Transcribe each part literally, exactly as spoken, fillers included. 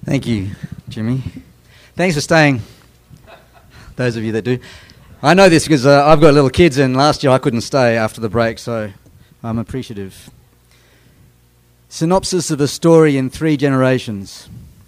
Thank you, Jimmy. Thanks for staying, those of you that do. I know this because uh, I've got little kids, and last year I couldn't stay after the break, so I'm appreciative. Synopsis of a story in three generations.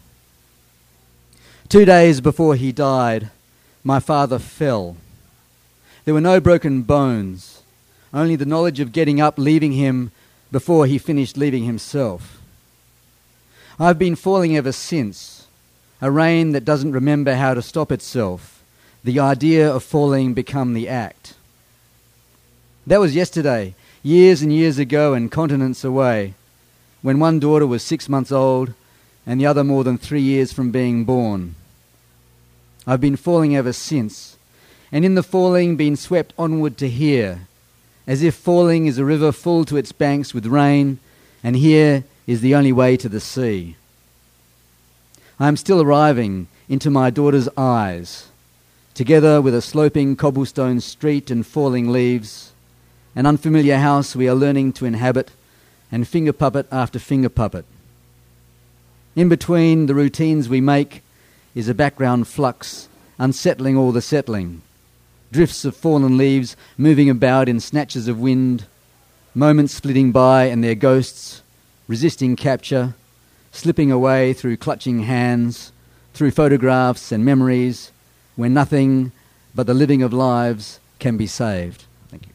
Two days before he died, my father fell. There were no broken bones, only the knowledge of getting up, leaving him before he finished leaving himself. I've been falling ever since, a rain that doesn't remember how to stop itself, the idea of falling become the act. That was yesterday, years and years ago and continents away, when one daughter was six months old and the other more than three years from being born. I've been falling ever since, and in the falling been swept onward to here, as if falling is a river full to its banks with rain, and here is the only way to the sea. I am still arriving into my daughter's eyes, together with a sloping cobblestone street and falling leaves, an unfamiliar house we are learning to inhabit, and finger puppet after finger puppet. In between the routines we make is a background flux, unsettling all the settling, drifts of fallen leaves moving about in snatches of wind, moments flitting by and their ghosts, resisting capture, slipping away through clutching hands, through photographs and memories, when nothing but the living of lives can be saved. Thank you.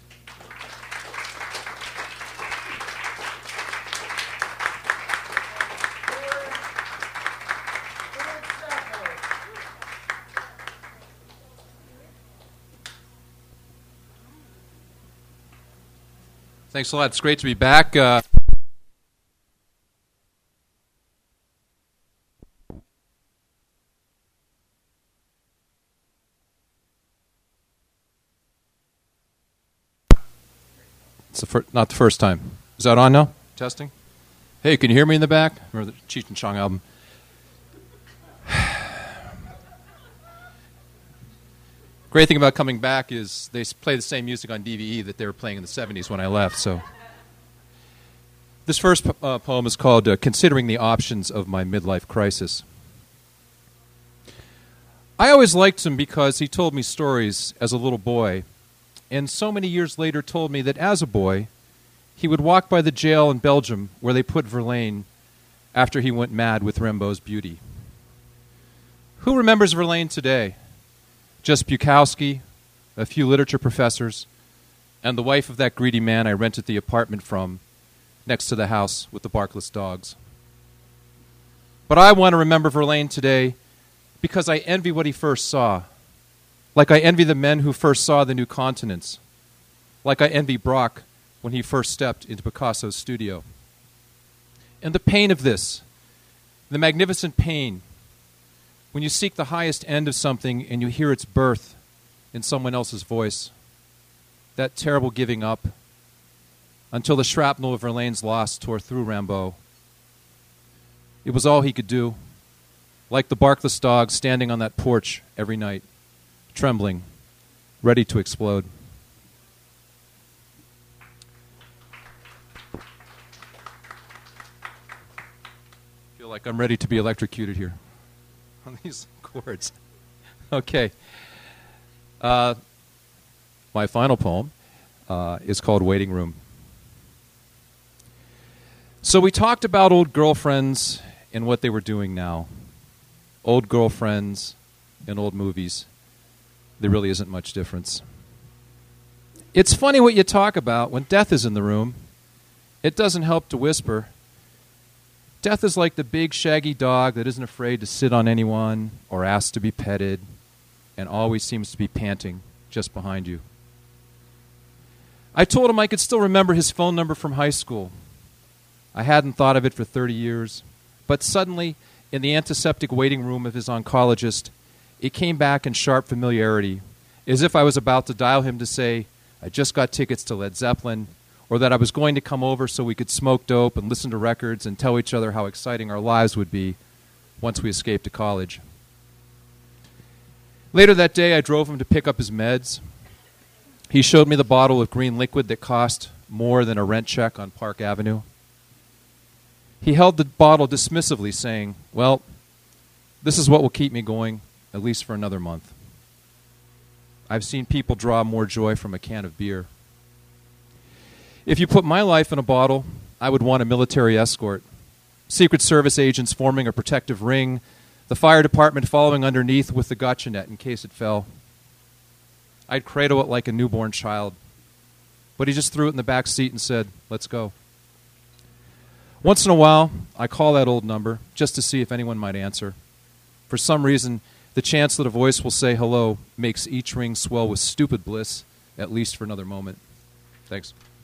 Thanks a lot. It's great to be back. Uh, It's the fir- not the first time. Is that on now? Testing? Hey, can you hear me in the back? Remember the Cheech and Chong album? Great thing about coming back is they play the same music on D V E that they were playing in the seventies when I left. So, this first po- uh, poem is called uh, Considering the Options of My Midlife Crisis. I always liked him because he told me stories as a little boy, and so many years later told me that as a boy, he would walk by the jail in Belgium where they put Verlaine after he went mad with Rimbaud's beauty. Who remembers Verlaine today? Just Bukowski, a few literature professors, and the wife of that greedy man I rented the apartment from next to the house with the barkless dogs. But I want to remember Verlaine today because I envy what he first saw. Like I envy the men who first saw the new continents. Like I envy Braque when he first stepped into Picasso's studio. And the pain of this, the magnificent pain, when you seek the highest end of something and you hear its birth in someone else's voice, that terrible giving up until the shrapnel of Verlaine's loss tore through Rimbaud. It was all he could do, like the barkless dog standing on that porch every night, trembling, ready to explode. I feel like I'm ready to be electrocuted here on these chords. Okay. Uh, my final poem uh, is called Waiting Room. So we talked about old girlfriends and what they were doing now. Old girlfriends and old movies. There really isn't much difference. It's funny what you talk about when death is in the room. It doesn't help to whisper. Death is like the big shaggy dog that isn't afraid to sit on anyone or ask to be petted and always seems to be panting just behind you. I told him I could still remember his phone number from high school. I hadn't thought of it for thirty years, but suddenly, in the antiseptic waiting room of his oncologist, it came back in sharp familiarity, as if I was about to dial him to say, I just got tickets to Led Zeppelin, or that I was going to come over so we could smoke dope and listen to records and tell each other how exciting our lives would be once we escaped to college. Later that day, I drove him to pick up his meds. He showed me the bottle of green liquid that cost more than a rent check on Park Avenue. He held the bottle dismissively, saying, well, This is what will keep me going, at least for another month. I've seen people draw more joy from a can of beer. If you put my life in a bottle, I would want a military escort. Secret Service agents forming a protective ring, the fire department following underneath with the gotcha net in case it fell. I'd cradle it like a newborn child. But he just threw it in the back seat and said, let's go. Once in a while, I call that old number just to see if anyone might answer. For some reason, the chance that a voice will say hello makes each ring swell with stupid bliss, at least for another moment. Thanks.